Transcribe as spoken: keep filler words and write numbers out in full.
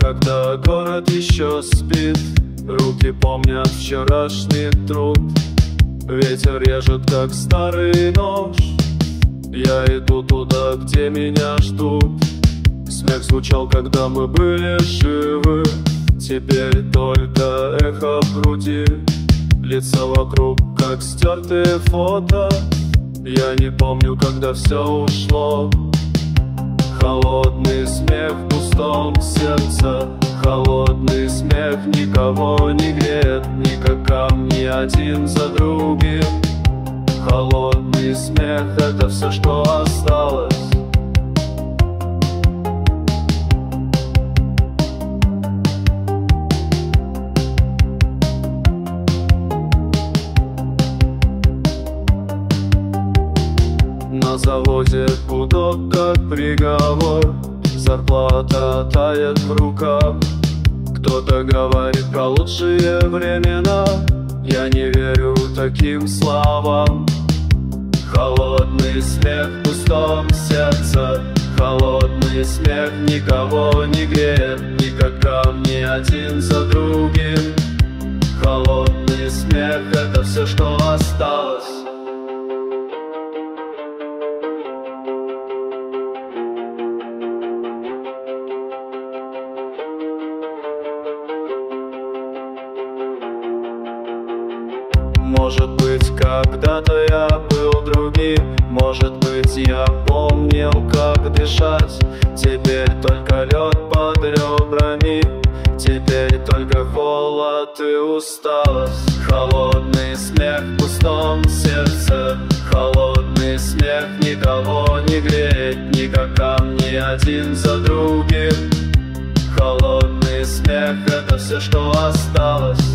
когда город еще спит. Руки помнят вчерашний труд. Ветер режет, как старый нож. Я иду туда, где меня ждут. Смех звучал, когда мы были живы. Теперь только эхо в груди. Лица вокруг, как стертые фото. Я не помню, когда все ушло. Холодный смех в пустом сердце. Холодный смех никого не греет. Ни как камни один за другим. Холодный смех — это все, что осталось. На заводе гудок, как приговор. Зарплата тает в руках. Кто-то говорит про лучшие времена. Я не верю таким словам. Холодный смех в пустом сердце. Холодный смех никого не греет. Ни как камни один за другим. Холодный смех — это все, что осталось. Может быть, когда-то я был другим. Может быть, я помнил, как дышать. Теперь только лед под ребрами. Теперь только холод и усталость. Холодный смех в пустом сердце. Холодный смех никого не греет. Ни как камни один за другим. Холодный смех — это все, что осталось.